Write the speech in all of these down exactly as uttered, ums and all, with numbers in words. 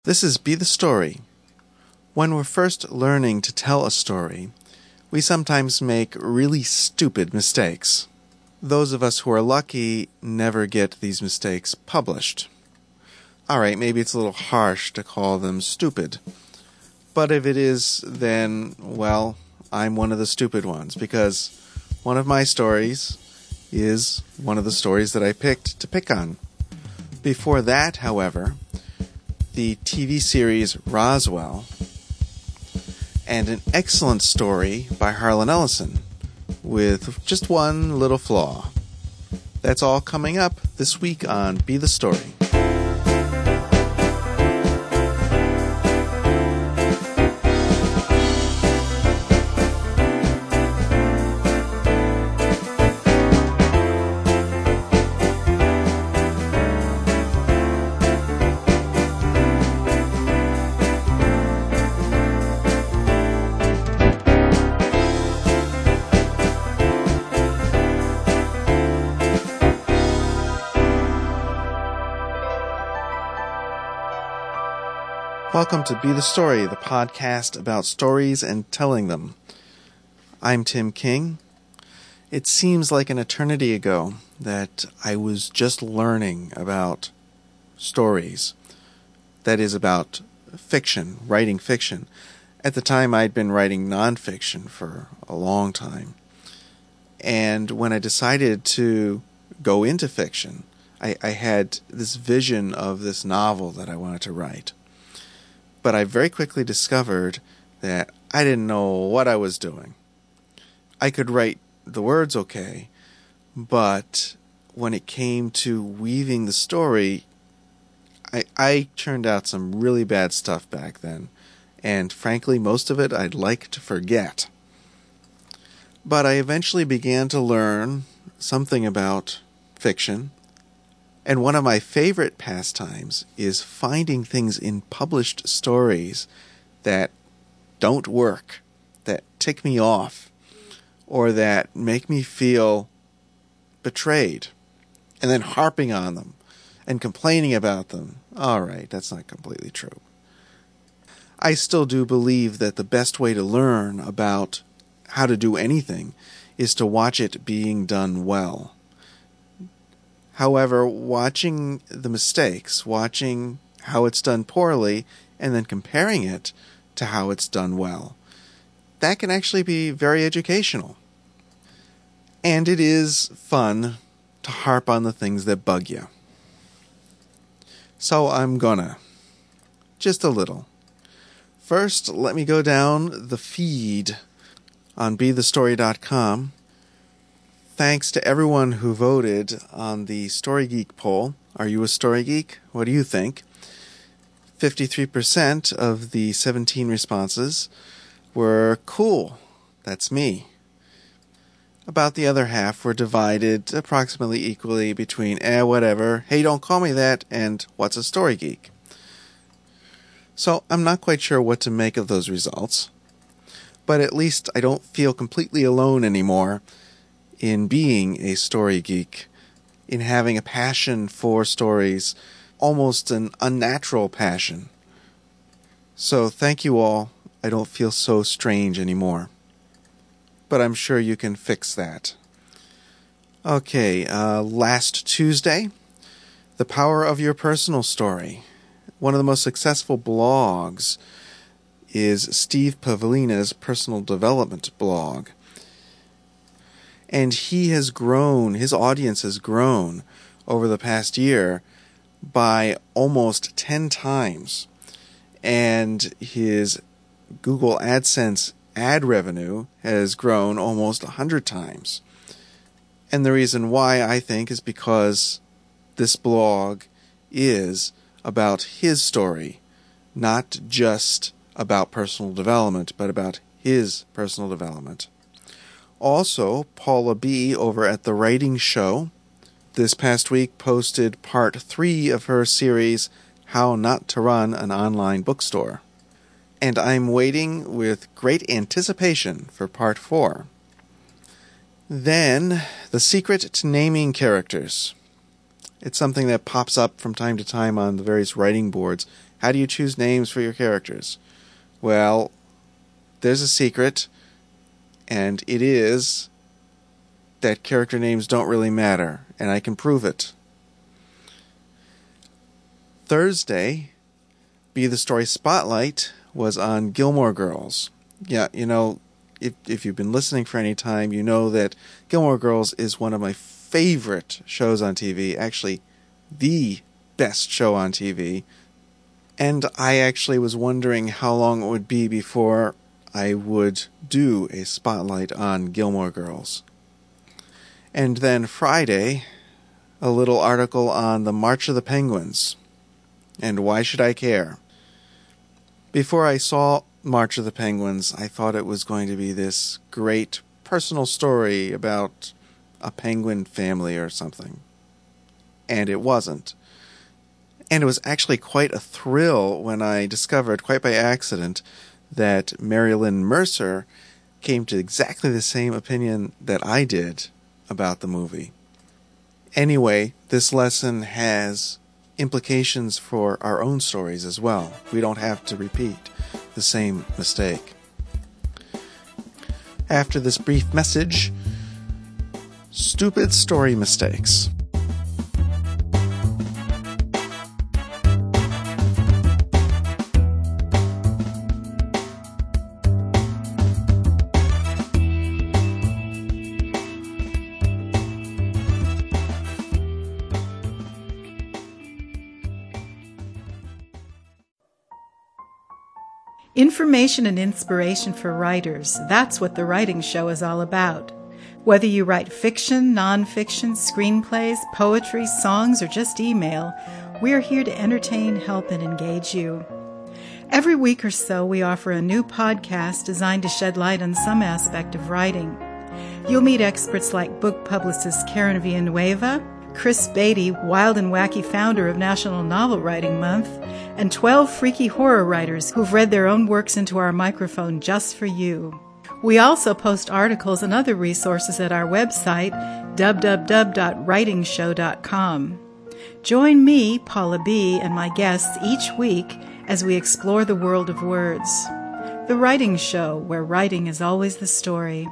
This is Be the Story. When we're first learning to tell a story, we sometimes make really stupid mistakes. Those of us who are lucky never get these mistakes published. Alright, maybe it's a little harsh to call them stupid. But if it is, then, well, I'm one of the stupid ones, because one of my stories is one of the stories that I picked to pick on. Before that, however, the T V series Roswell, and an excellent story by Harlan Ellison, with just one little flaw. That's all coming up this week on Be the Story. Welcome to Be the Story, the podcast about stories and telling them. I'm Tim King. It seems like an eternity ago that I was just learning about stories. That is, about fiction, writing fiction. At the time, I'd been writing nonfiction for a long time. And when I decided to go into fiction, I, I had this vision of this novel that I wanted to write. But I very quickly discovered that I didn't know what I was doing. I could write the words okay, but when it came to weaving the story, I, I turned out some really bad stuff back then. And frankly, most of it I'd like to forget. But I eventually began to learn something about fiction. And one of my favorite pastimes is finding things in published stories that don't work, that tick me off, or that make me feel betrayed, and then harping on them and complaining about them. All right, that's not completely true. I still do believe that the best way to learn about how to do anything is to watch it being done well. However, watching the mistakes, watching how it's done poorly, and then comparing it to how it's done well, that can actually be very educational. And it is fun to harp on the things that bug you. So I'm gonna. Just a little. First, let me go down the feed on be the story dot com. Thanks to everyone who voted on the Story Geek poll. Are you a story geek? What do you think? fifty-three percent of the seventeen responses were cool. That's me. About the other half were divided approximately equally between eh, whatever, hey, don't call me that, and what's a story geek? So I'm not quite sure what to make of those results. But at least I don't feel completely alone anymore in being a story geek, in having a passion for stories, almost an unnatural passion. So thank you all. I don't feel so strange anymore. But I'm sure you can fix that. Okay, uh, last Tuesday, The Power of Your Personal Story. One of the most successful blogs is Steve Pavlina's personal development blog. And he has grown, his audience has grown over the past year by almost ten times. And his Google AdSense ad revenue has grown almost one hundred times. And the reason why, I think, is because this blog is about his story, not just about personal development, but about his personal development. Also, Paula B. over at The Writing Show this past week posted part three of her series, How Not to Run an Online Bookstore. And I'm waiting with great anticipation for part four. Then, The Secret to Naming Characters. It's something that pops up from time to time on the various writing boards, How do you choose names for your characters? Well, there's a secret, and it is that character names don't really matter, and I can prove it. Thursday, Be the Story Spotlight was on Gilmore Girls. Yeah, you know, if if you've been listening for any time, you know that Gilmore Girls is one of my favorite shows on T V, actually the best show on T V. And I actually was wondering how long it would be before I would do a spotlight on Gilmore Girls. And then Friday, a little article on the March of the Penguins. And why should I care? Before I saw March of the Penguins, I thought it was going to be this great personal story about a penguin family or something. And it wasn't. And it was actually quite a thrill when I discovered, quite by accident, that Marilyn Mercer came to exactly the same opinion that I did about the movie. Anyway, this lesson has implications for our own stories as well. We don't have to repeat the same mistake. After this brief message, stupid story mistakes. Information and inspiration for writers, that's what The Writing Show is all about. Whether you write fiction, nonfiction, screenplays, poetry, songs, or just email, we're here to entertain, help, and engage you. Every week or so, we offer a new podcast designed to shed light on some aspect of writing. You'll meet experts like book publicist Karen Villanueva, Chris Beatty, wild and wacky founder of National Novel Writing Month, and twelve freaky horror writers who've read their own works into our microphone just for you. We also post articles and other resources at our website, w w w dot writing show dot com. Join me, Paula B., and my guests each week as we explore the world of words. The Writing Show, where writing is always the story.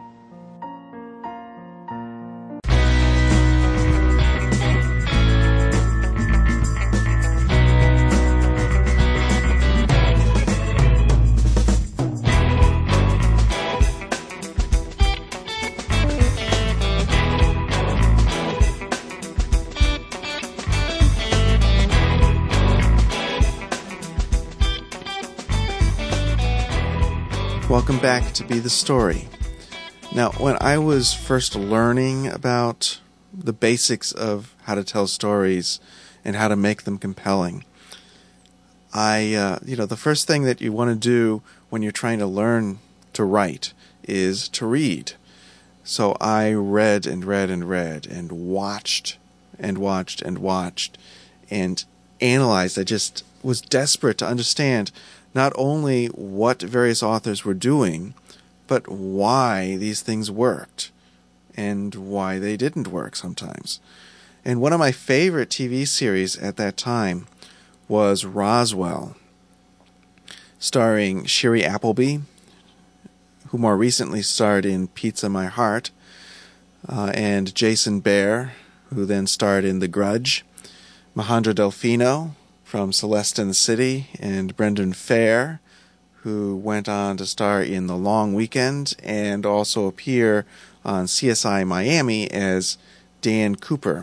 Welcome back to Be the Story. Now, when I was first learning about the basics of how to tell stories and how to make them compelling, I, uh, you know, the first thing that you want to do when you're trying to learn to write is to read. So I read and read and read and watched and watched and watched and analyzed. I just was desperate to understand not only what various authors were doing, but why these things worked and why they didn't work sometimes. And one of my favorite T V series at that time was Roswell, starring Shiri Appleby, who more recently starred in Pizza My Heart, uh, and Jason Behr, who then starred in The Grudge, Mahendra Delfino from Celeste and the City, and Brendan Fair, who went on to star in The Long Weekend and also appear on C S I Miami as Dan Cooper.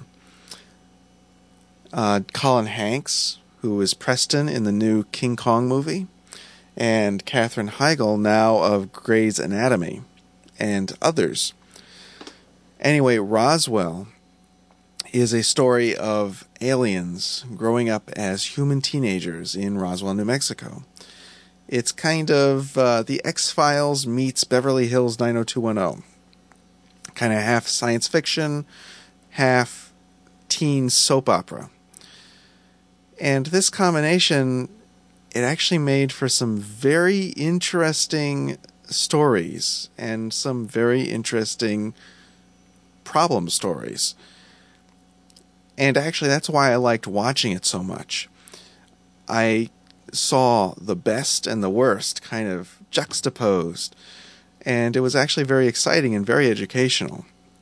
Uh, Colin Hanks, who is Preston in the new King Kong movie, and Katherine Heigl, now of Grey's Anatomy, and others. Anyway, Roswell is a story of aliens growing up as human teenagers in Roswell, New Mexico. It's kind of uh, the X-Files meets Beverly Hills nine oh two one oh. Kind of half science fiction, half teen soap opera. And this combination, it actually made for some very interesting stories and some very interesting problem stories. And actually, that's why I liked watching it so much. I saw the best and the worst kind of juxtaposed. And it was actually very exciting and very educational.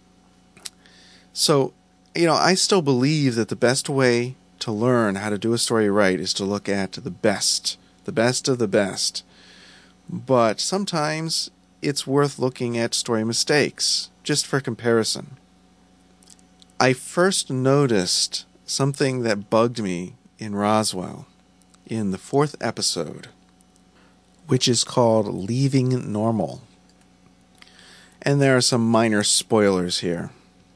So, you know, I still believe that the best way to learn how to do a story right is to look at the best, the best of the best. But sometimes it's worth looking at story mistakes, just for comparison. I first noticed something that bugged me in Roswell in the fourth episode, which is called Leaving Normal. And there are some minor spoilers here.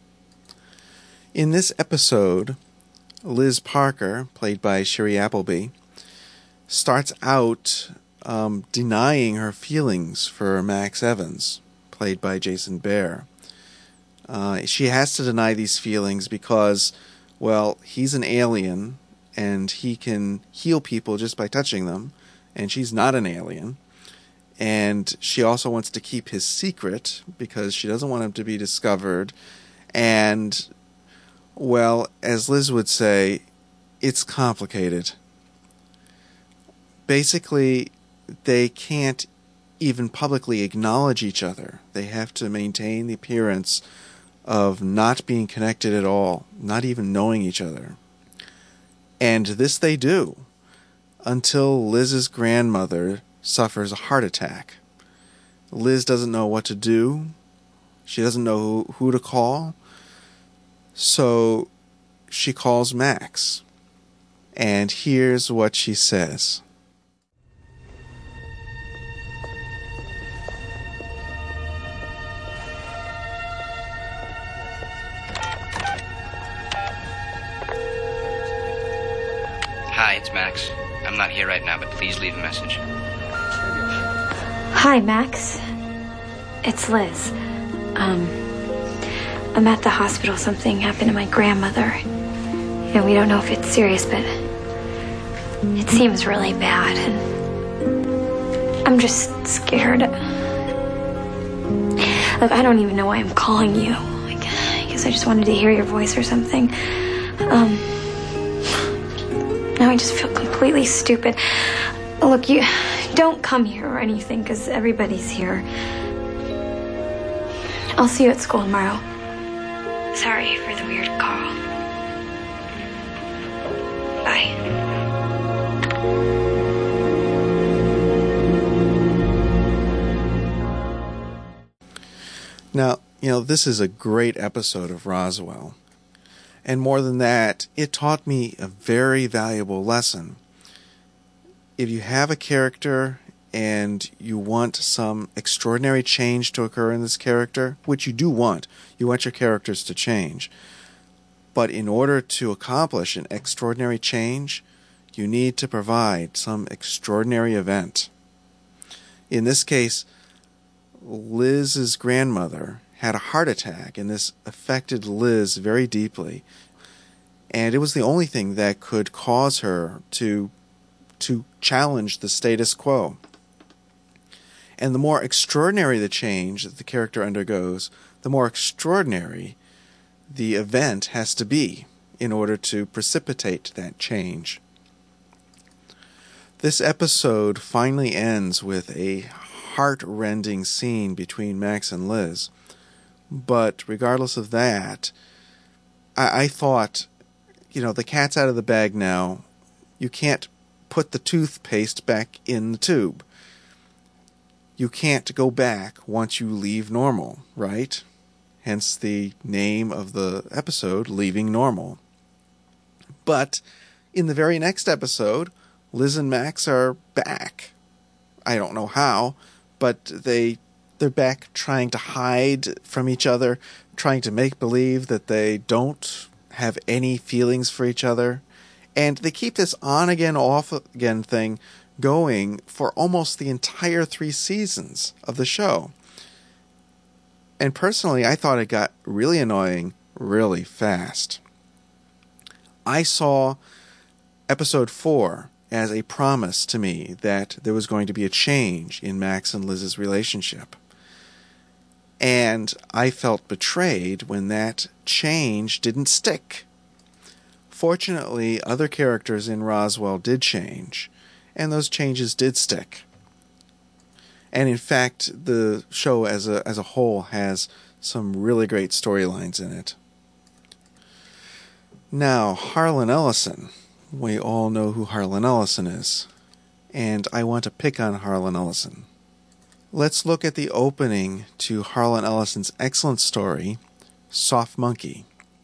In this episode, Liz Parker, played by Shiri Appleby, starts out um, denying her feelings for Max Evans, played by Jason Behr. Uh, she has to deny these feelings because, well, he's an alien, and he can heal people just by touching them, and she's not an alien. And she also wants to keep his secret because she doesn't want him to be discovered. And, well, as Liz would say, it's complicated. Basically, they can't even publicly acknowledge each other. They have to maintain the appearance of not being connected at all, not even knowing each other. And this they do until Liz's grandmother suffers a heart attack. Liz doesn't know what to do. She doesn't know who, who to call. So she calls Max. And here's what she says. Hi, it's Max. I'm not here right now, but please leave a message. Hi, Max. It's Liz. Um, I'm at the hospital. Something happened to my grandmother. And we don't know if it's serious, but it seems really bad. And I'm just scared. Look, I don't even know why I'm calling you. Like, I guess I just wanted to hear your voice or something. Um, now I just feel completely stupid. Look, you don't come here or anything, because everybody's here. I'll see you at school tomorrow. Sorry for the weird call. Bye. Now, you know, this is a great episode of Roswell. And more than that, it taught me a very valuable lesson. If you have a character and you want some extraordinary change to occur in this character, which you do want, you want your characters to change. But in order to accomplish an extraordinary change, you need to provide some extraordinary event. In this case, Liz's grandmother had a heart attack, and this affected Liz very deeply. And it was the only thing that could cause her to to challenge the status quo. And the more extraordinary the change that the character undergoes, the more extraordinary the event has to be in order to precipitate that change. This episode finally ends with a heart-rending scene between Max and Liz. But regardless of that, I, I thought, you know, the cat's out of the bag now. You can't put the toothpaste back in the tube. You can't go back once you leave normal, right? Hence the name of the episode, Leaving Normal. But in the very next episode, Liz and Max are back. I don't know how, but they, they're back trying to hide from each other, trying to make believe that they don't have any feelings for each other. And they keep this on-again, off-again thing going for almost the entire three seasons of the show. And personally, I thought it got really annoying really fast. I saw episode four as a promise to me that there was going to be a change in Max and Liz's relationship. And I felt betrayed when that change didn't stick. Fortunately, other characters in Roswell did change, and those changes did stick. And in fact, the show as a as a whole has some really great storylines in it. Now, Harlan Ellison. We all know who Harlan Ellison is. And I want to pick on Harlan Ellison. Let's look at the opening to Harlan Ellison's excellent story, Soft Monkey.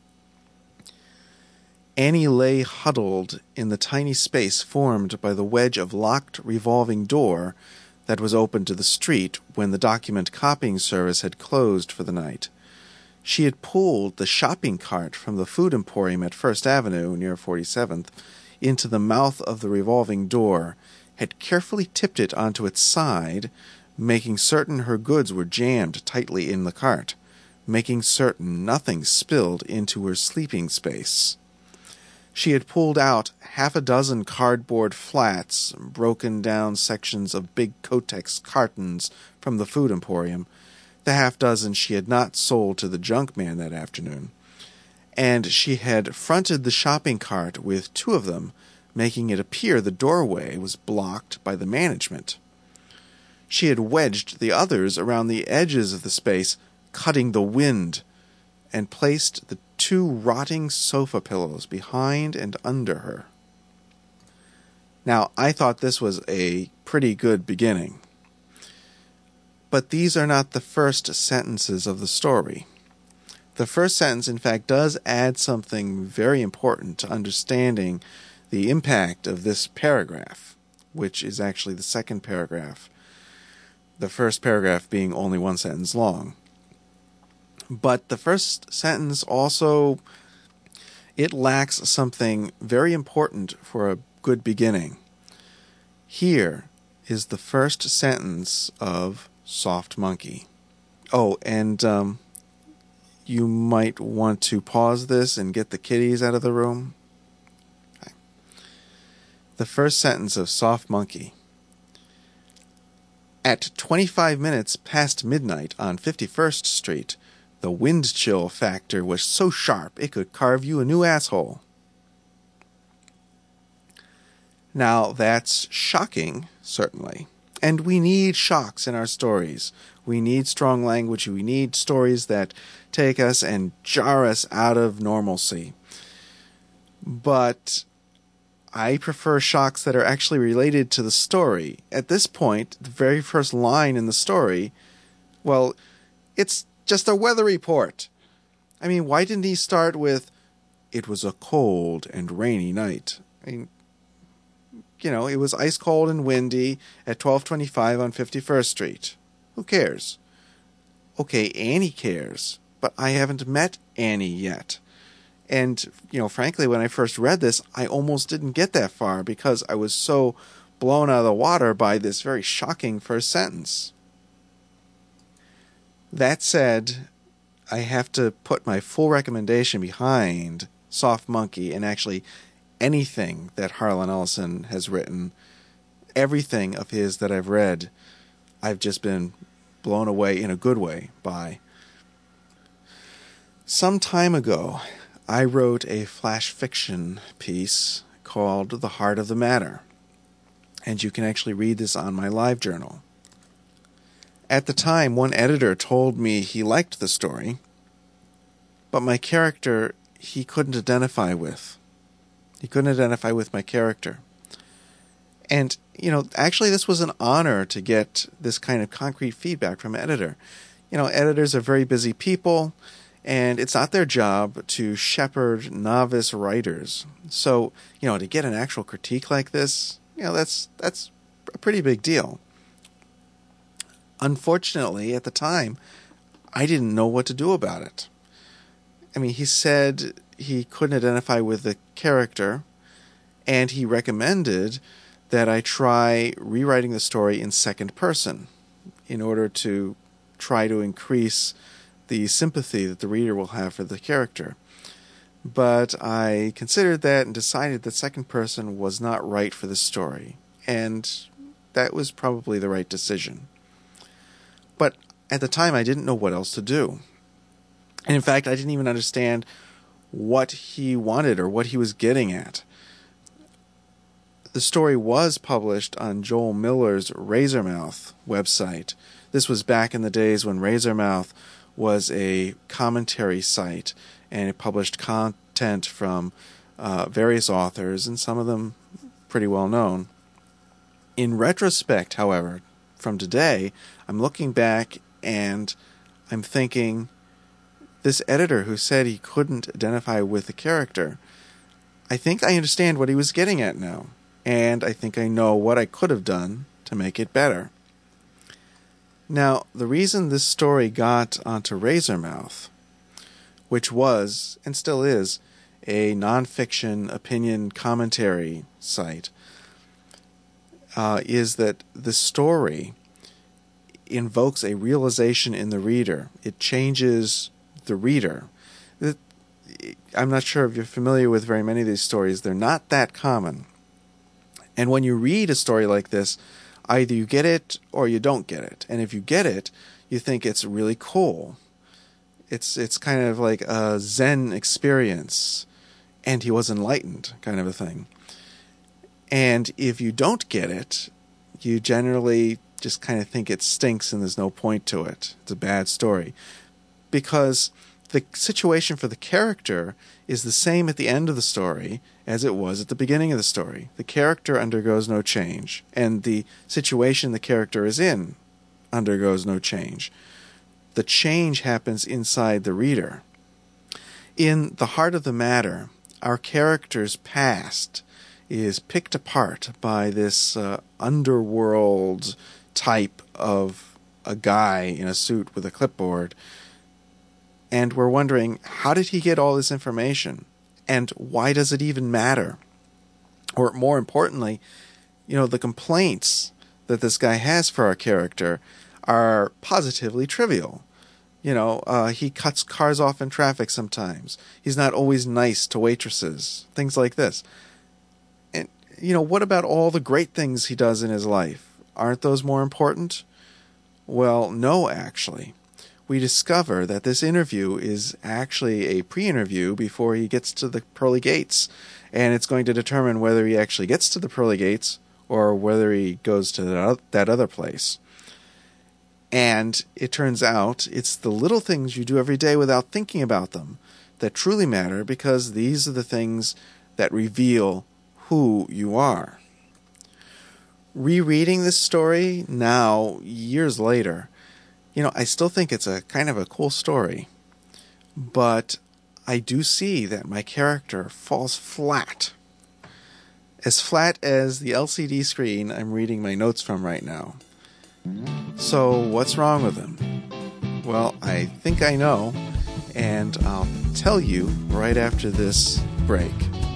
Annie lay huddled in the tiny space formed by the wedge of locked revolving door that was open to the street when the document copying service had closed for the night. She had pulled the shopping cart from the food emporium at First Avenue, near forty-seventh, into the mouth of the revolving door, had carefully tipped it onto its side, making certain her goods were jammed tightly in the cart, making certain nothing spilled into her sleeping space. She had pulled out half a dozen cardboard flats, broken down sections of big Kotex cartons from the food emporium, the half dozen she had not sold to the junk man that afternoon, and she had fronted the shopping cart with two of them, making it appear the doorway was blocked by the management. She had wedged the others around the edges of the space, cutting the wind, and placed the two rotting sofa pillows behind and under her. Now, I thought this was a pretty good beginning. But these are not the first sentences of the story. The first sentence, in fact, does add something very important to understanding the impact of this paragraph, which is actually the second paragraph, the first paragraph being only one sentence long. But the first sentence also, it lacks something very important for a good beginning. Here is the first sentence of Soft Monkey. Oh, and um, you might want to pause this and get the kitties out of the room. Okay. The first sentence of Soft Monkey. At twenty-five minutes past midnight on fifty-first Street, the wind chill factor was so sharp it could carve you a new asshole. Now, that's shocking, certainly. And we need shocks in our stories. We need strong language. We need stories that take us and jar us out of normalcy. But I prefer shocks that are actually related to the story. At this point, the very first line in the story, well, it's just a weather report. I mean, why didn't he start with, it was a cold and rainy night? I mean, you know, it was ice cold and windy at twelve twenty-five on fifty-first Street. Who cares? Okay, Annie cares, but I haven't met Annie yet. And, you know, frankly, when I first read this, I almost didn't get that far because I was so blown out of the water by this very shocking first sentence. That said, I have to put my full recommendation behind Soft Monkey and actually anything that Harlan Ellison has written. Everything of his that I've read, I've just been blown away in a good way by. Some time ago, I wrote a flash fiction piece called The Heart of the Matter, and you can actually read this on my live journal. At the time, one editor told me he liked the story, but my character he couldn't identify with. He couldn't identify with my character. And, you know, actually this was an honor to get this kind of concrete feedback from an editor. You know, editors are very busy people, and it's not their job to shepherd novice writers. So, you know, to get an actual critique like this, you know, that's that's a pretty big deal. Unfortunately, at the time, I didn't know what to do about it. I mean, he said he couldn't identify with the character, and he recommended that I try rewriting the story in second person in order to try to increase the sympathy that the reader will have for the character. But I considered that and decided that second person was not right for the story, and that was probably the right decision. But at the time, I didn't know what else to do. And in fact, I didn't even understand what he wanted or what he was getting at. the story was published on Joel Miller's Razormouth website. This was back in the days when Razormouth was a commentary site, and it published content from uh, various authors, and some of them pretty well known. In retrospect, however, from today, I'm looking back and I'm thinking, this editor who said he couldn't identify with the character, I think I understand what he was getting at now, and I think I know what I could have done to make it better. Now, the reason this story got onto Razormouth, which was, and still is, a nonfiction opinion commentary site, uh, is that the story invokes a realization in the reader. It changes the reader. It, I'm not sure if you're familiar with very many of these stories. They're not that common. And when you read a story like this, either you get it or you don't get it. And if you get it, you think it's really cool. It's it's kind of like a Zen experience, and he was enlightened kind of a thing. And if you don't get it, you generally just kind of think it stinks and there's no point to it. It's a bad story. Because the situation for the character is the same at the end of the story as it was at the beginning of the story. The character undergoes no change, and the situation the character is in undergoes no change. The change happens inside the reader. In the heart of the matter, our character's past is picked apart by this uh, underworld type of a guy in a suit with a clipboard, and we're wondering, how did he get all this information? And why does it even matter? Or more importantly, you know, the complaints that this guy has for our character are positively trivial. You know, uh, he cuts cars off in traffic sometimes. He's not always nice to waitresses. Things like this. And, you know, what about all the great things he does in his life? Aren't those more important? Well, no, actually. We discover that this interview is actually a pre-interview before he gets to the pearly gates, and it's going to determine whether he actually gets to the pearly gates or whether he goes to that other place. And it turns out it's the little things you do every day without thinking about them that truly matter, because these are the things that reveal who you are. Rereading this story now, years later, you know, I still think it's a kind of a cool story, but I do see that my character falls flat. As flat as the L C D screen I'm reading my notes from right now. So what's wrong with him? Well, I think I know, and I'll tell you right after this break.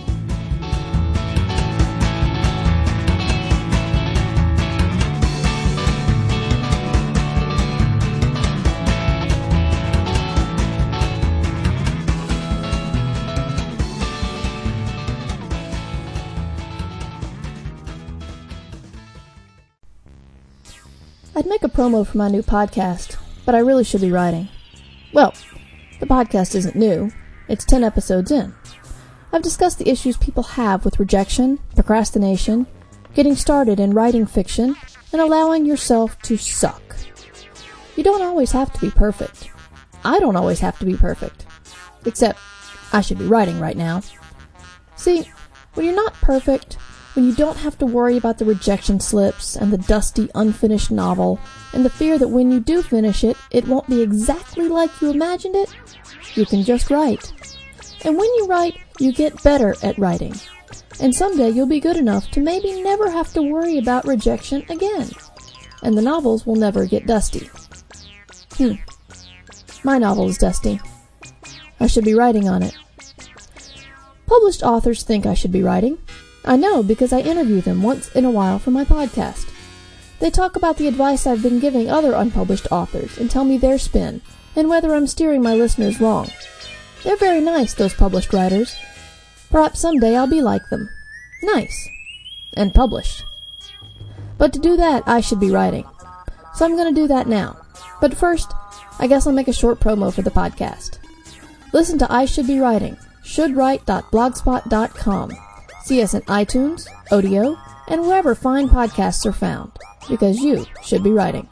I'd make a promo for my new podcast, but I really should be writing. Well, the podcast isn't new. It's ten episodes in. I've discussed the issues people have with rejection, procrastination, getting started in writing fiction, and allowing yourself to suck. You don't always have to be perfect. I don't always have to be perfect. Except, I should be writing right now. See, when you're not perfect, when you don't have to worry about the rejection slips and the dusty, unfinished novel, and the fear that when you do finish it, it won't be exactly like you imagined it, you can just write. And when you write, you get better at writing. And someday you'll be good enough to maybe never have to worry about rejection again. And the novels will never get dusty. Hmm. My novel is dusty. I should be writing on it. Published authors think I should be writing. I know because I interview them once in a while for my podcast. They talk about the advice I've been giving other unpublished authors and tell me their spin and whether I'm steering my listeners wrong. They're very nice, those published writers. Perhaps someday I'll be like them. Nice. And published. But to do that, I should be writing. So I'm going to do that now. But first, I guess I'll make a short promo for the podcast. Listen to I Should Be Writing, should write dot blogspot dot com. See us in iTunes, Odeo, and wherever fine podcasts are found, because you should be writing.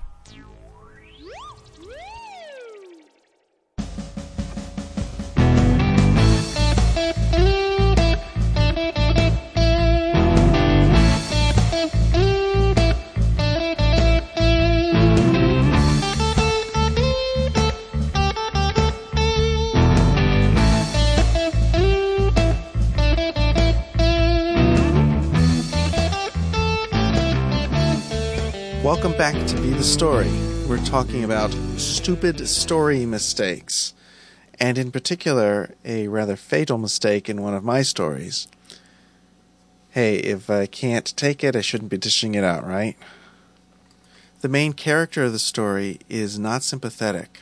Welcome back to Be the Story. We're talking about stupid story mistakes, and in particular, a rather fatal mistake in one of my stories. Hey, if I can't take it, I shouldn't be dishing it out, right? The main character of the story is not sympathetic,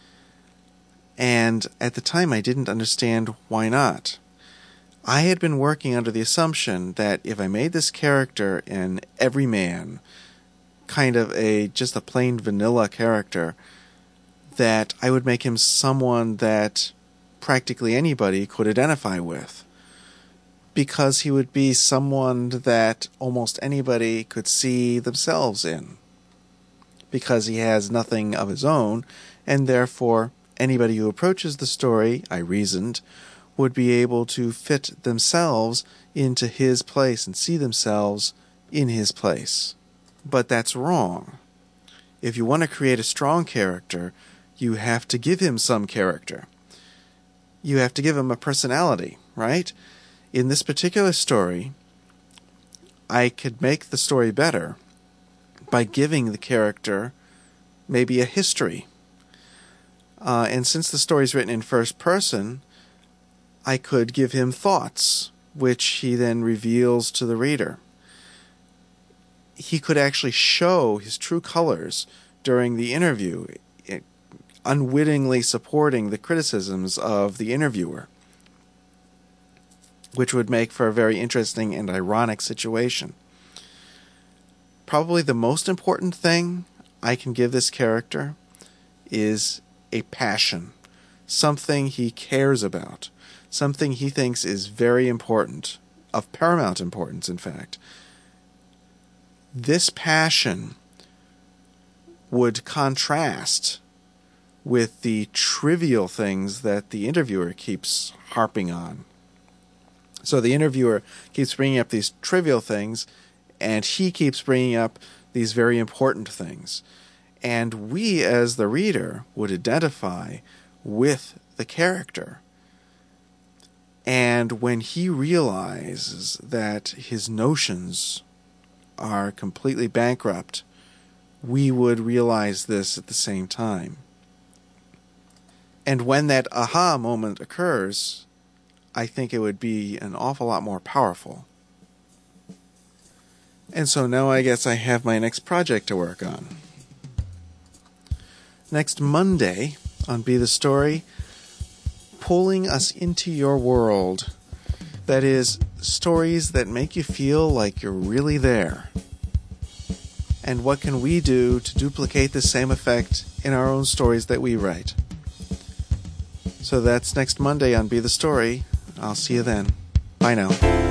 and at the time I didn't understand why not. I had been working under the assumption that if I made this character an everyman, kind of a just a plain vanilla character, that I would make him someone that practically anybody could identify with, because he would be someone that almost anybody could see themselves in, because he has nothing of his own, and therefore anybody who approaches the story, I reasoned, would be able to fit themselves into his place and see themselves in his place. But that's wrong. If you want to create a strong character, you have to give him some character. You have to give him a personality, right? In this particular story, I could make the story better by giving the character maybe a history. Uh, and since the story is written in first person, I could give him thoughts, which he then reveals to the reader. He could actually show his true colors during the interview, unwittingly supporting the criticisms of the interviewer, which would make for a very interesting and ironic situation. Probably the most important thing I can give this character is a passion, something he cares about, something he thinks is very important, of paramount importance, in fact. This passion would contrast with the trivial things that the interviewer keeps harping on. So the interviewer keeps bringing up these trivial things, and he keeps bringing up these very important things. And we, as the reader, would identify with the character. And when he realizes that his notions are completely bankrupt, we would realize this at the same time. And when that aha moment occurs, I think it would be an awful lot more powerful. And so now I guess I have my next project to work on. Next Monday on Be the Story, pulling us into your world. That is, stories that make you feel like you're really there. And what can we do to duplicate the same effect in our own stories that we write? So that's next Monday on Be the Story. I'll see you then. Bye now.